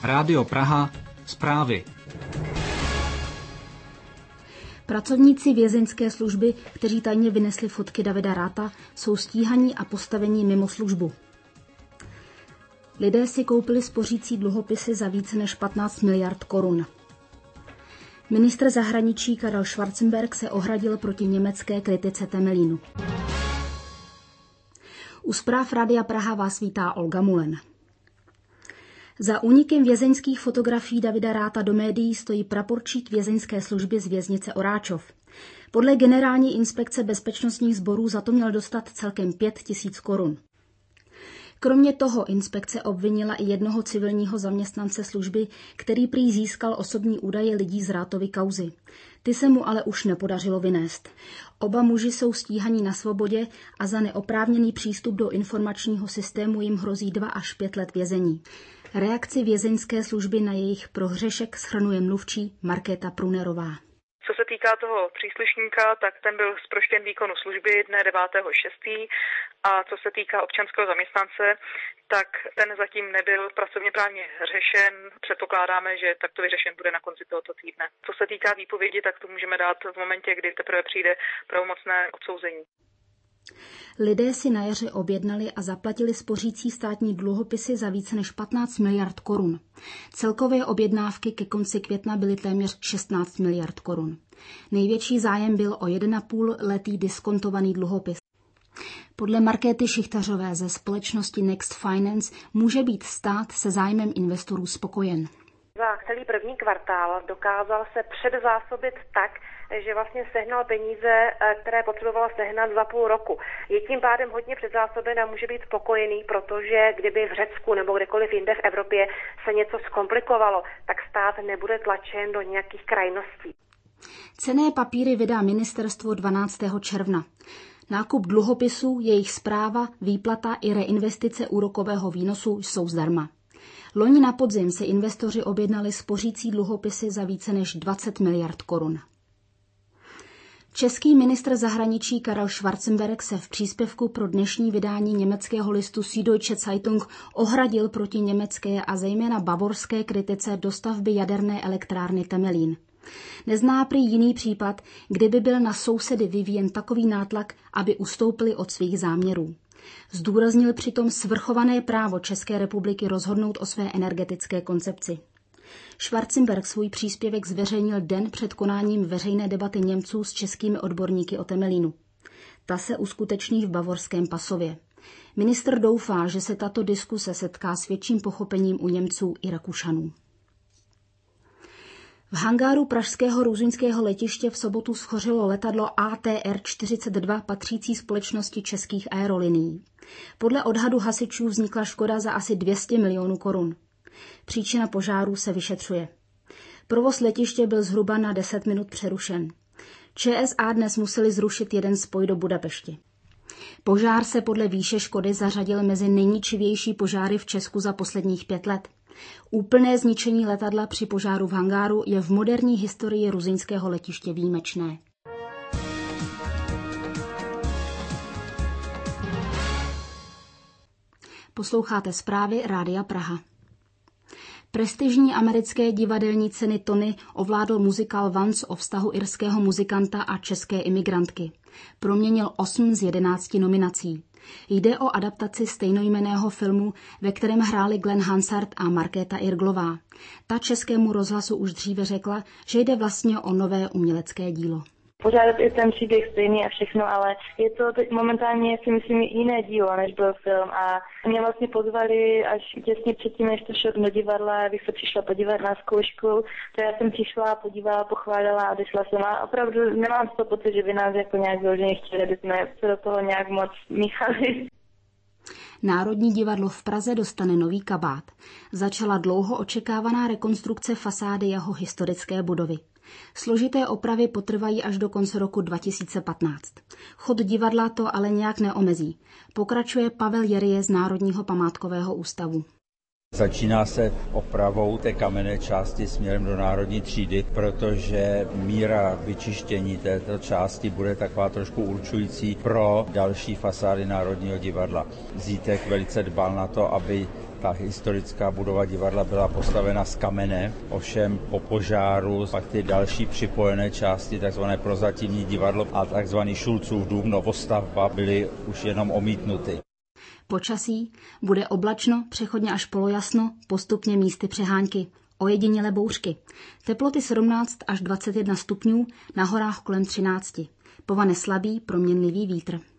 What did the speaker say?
Rádio Praha, zprávy. Pracovníci vězeňské služby, kteří tajně vynesli fotky Davida Ratha, jsou stíhaní a postaveni mimo službu. Lidé si koupili spořící dluhopisy za více než 15 miliard korun. Ministr zahraničí Karel Schwarzenberg se ohradil proti německé kritice Temelínu. U zpráv Rádia Praha vás vítá Olga Mulen. Za únikem vězeňských fotografií Davida Ratha do médií stojí praporčík vězeňské služby z věznice Oráčov. Podle Generální inspekce bezpečnostních sborů za to měl dostat celkem 5 000 korun. Kromě toho inspekce obvinila i jednoho civilního zaměstnance služby, který prý získal osobní údaje lidí z Rathovy kauzy. Ty se mu ale už nepodařilo vynést. Oba muži jsou stíhaní na svobodě a za neoprávněný přístup do informačního systému jim hrozí 2 až 5 let vězení. Reakci vězeňské služby na jejich prohřešek shrnuje mluvčí Markéta Prunerová. Co se týká toho příslušníka, tak ten byl zproštěn výkonu služby dne 9.6. A co se týká občanského zaměstnance, tak ten zatím nebyl pracovně právně řešen. Předpokládáme, že takto vyřešen bude na konci tohoto týdne. Co se týká výpovědi, tak to můžeme dát v momentě, kdy teprve přijde pravomocné odsouzení. Lidé si na jaře objednali a zaplatili spořící státní dluhopisy za více než 15 miliard korun. Celkové objednávky ke konci května byly téměř 16 miliard korun. Největší zájem byl o 1,5letý diskontovaný dluhopis. Podle Markéty Šichtařové ze společnosti Next Finance může být stát se zájmem investorů spokojen. Za celý první kvartál dokázal se předzásobit tak, že vlastně sehnal peníze, které potřebovala sehnat za půl roku. Je tím pádem hodně předzásoben a může být spokojený, protože kdyby v Řecku nebo kdekoliv jinde v Evropě se něco zkomplikovalo, tak stát nebude tlačen do nějakých krajností. Cenné papíry vydá ministerstvo 12. června. Nákup dluhopisů, jejich správa, výplata i reinvestice úrokového výnosu jsou zdarma. Loni na podzim se investoři objednali spořící dluhopisy za více než 20 miliard korun. Český ministr zahraničí Karel Schwarzenberg se v příspěvku pro dnešní vydání německého listu Süddeutsche Zeitung ohradil proti německé a zejména bavorské kritice dostavby jaderné elektrárny Temelín. Nezná prý jiný případ, kdyby byl na sousedy vyvíjen takový nátlak, aby ustoupili od svých záměrů. Zdůraznil přitom svrchované právo České republiky rozhodnout o své energetické koncepci. Schwarzenberg svůj příspěvek zveřejnil den před konáním veřejné debaty Němců s českými odborníky o Temelínu. Ta se uskuteční v bavorském Pasově. Ministr doufá, že se tato diskuse setká s větším pochopením u Němců i Rakušanů. V hangáru pražského ruzyňského letiště v sobotu schořilo letadlo ATR-42 patřící společnosti Českých aerolinií. Podle odhadu hasičů vznikla škoda za asi 200 milionů korun. Příčina požáru se vyšetřuje. Provoz letiště byl zhruba na 10 minut přerušen. ČSA dnes museli zrušit jeden spoj do Budapešti. Požár se podle výše škody zařadil mezi nejničivější požáry v Česku za posledních 5 let. Úplné zničení letadla při požáru v hangáru je v moderní historii ruzyňského letiště výjimečné. Posloucháte zprávy Rádia Praha. Prestižní americké divadelní ceny Tony ovládl muzikál Once o vztahu irského muzikanta a české imigrantky. Proměnil 8 z 11 nominací. Jde o adaptaci stejnojmenného filmu, ve kterém hráli Glenn Hansard a Markéta Irglová. Ta Českému rozhlasu už dříve řekla, že jde vlastně o nové umělecké dílo. Pořád je ten příběh stejný a všechno, ale je to teď momentálně, si myslím, jiné dílo, než byl film. A mě vlastně pozvali až těsně předtím, než to šel do divadla, abych se přišla podívat na zkoušku. To já jsem přišla, podívala, pochválila a odešla jsem. A opravdu nemám z toho pocit, že by nás jako nějak vyloženě chtěli, aby jsme se do toho nějak moc míchali. Národní divadlo v Praze dostane nový kabát. Začala dlouho očekávaná rekonstrukce fasády jeho historické budovy. Složité opravy potrvají až do konce roku 2015. Chod divadla to ale nějak neomezí. Pokračuje Pavel Jerie z Národního památkového ústavu. Začíná se opravou té kamenné části směrem do Národní třídy, protože míra vyčištění této části bude taková trošku určující pro další fasády Národního divadla. Zítek velice dbal na to, aby Ta historická budova divadla byla postavena z kamene, ovšem po požáru pak ty další připojené části, takzvané prozatímní divadlo a takzvaný Šulcův dům, novostavba, byly už jenom omítnuty. Počasí bude oblačno, přechodně až polojasno, postupně místy přehánky. Ojedinělé bouřky. Teploty 17 až 21 stupňů, na horách kolem 13. Povane slabý, proměnlivý vítr.